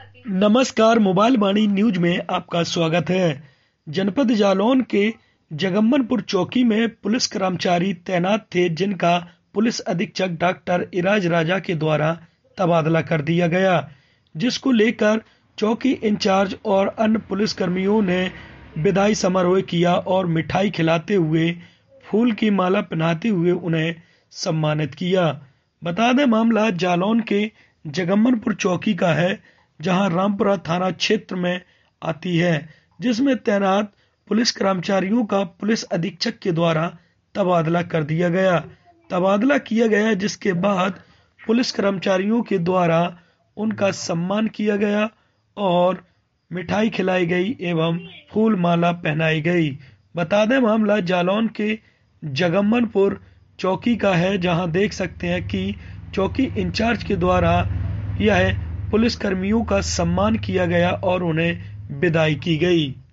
नमस्कार, मोबाइल वाणी न्यूज में आपका स्वागत है। जनपद जालौन के जगम्मनपुर चौकी में पुलिस कर्मचारी तैनात थे, जिनका पुलिस अधीक्षक डॉक्टर इराज राजा के द्वारा तबादला कर दिया गया, जिसको लेकर चौकी इंचार्ज और अन्य पुलिसकर्मियों ने विदाई समारोह किया और मिठाई खिलाते हुए, फूल की माला पहनाते हुए उन्हें सम्मानित किया। बता दें, मामला जालौन के जगम्मनपुर चौकी का है, जहां रामपुरा थाना क्षेत्र में आती है, जिसमें तैनात पुलिस कर्मचारियों का पुलिस अधीक्षक के द्वारा तबादला कर दिया गया। तबादला किया गया, जिसके बाद पुलिस कर्मचारियों के द्वारा उनका सम्मान किया गया और मिठाई खिलाई गई एवं फूल माला पहनाई गई। बता दें, मामला जालौन के जगम्मनपुर चौकी का है, जहां देख सकते हैं कि चौकी इंचार्ज के द्वारा यह पुलिस कर्मियों का सम्मान किया गया और उन्हें विदाई की गई।